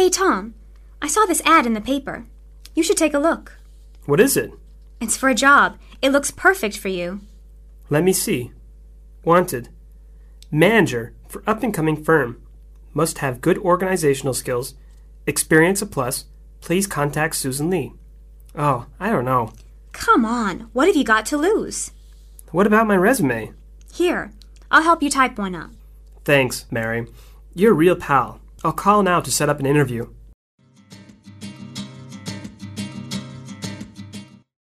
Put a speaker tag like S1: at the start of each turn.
S1: Hey, Tom, I saw this ad in the paper. You should take a look.
S2: What is it?
S1: It's for a job. It looks perfect for you.
S2: Let me see. Wanted. Manager for up-and-coming firm. Must have good organizational skills. Experience a plus. Please contact Susan Lee. Oh, I don't know.
S1: Come on, what have you got to lose?
S2: What about my resume?
S1: Here, I'll help you type one up.
S2: Thanks, Mary. You're a real pal. I'll call now to set up an interview.